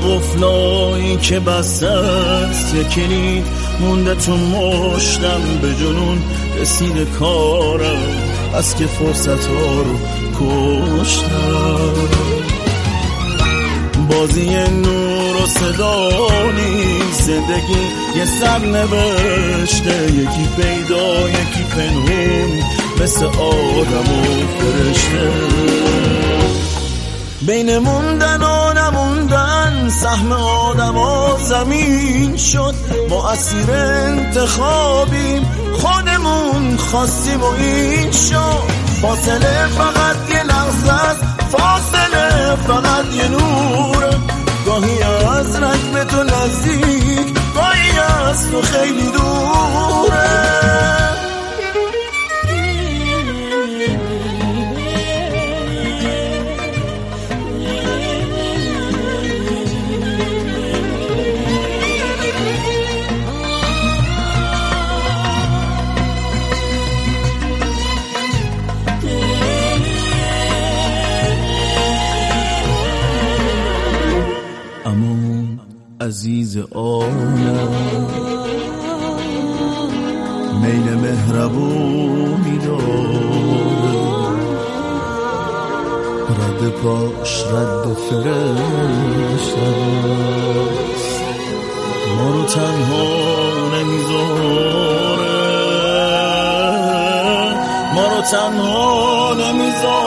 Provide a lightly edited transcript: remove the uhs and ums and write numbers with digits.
قفلایی که بسته است، یکی مونده تو مشتم، به جنون رسیده کارم از که فرصت ها رو کشتم. بازی نور و صدا نیست، زندگی یه سر نوشته، یکی پیدا یکی پنهون، مثل آدم و فرشته. بین موندن و نموندن سهم آدم و زمین شد، ما اسیر انتخابیم، خودمون خواستیم و این شد. فاصله فقط یه لحظه است، فاصله فقط یه نوره، گاهی از رنگ تو نزدیک، گاهی از تو خیلی دوره. عزیز عالم میل مهربونی داره، رد پاش رد فرشته است، ما رو تنها نمیذاره، ما رو تنها نمیذاره.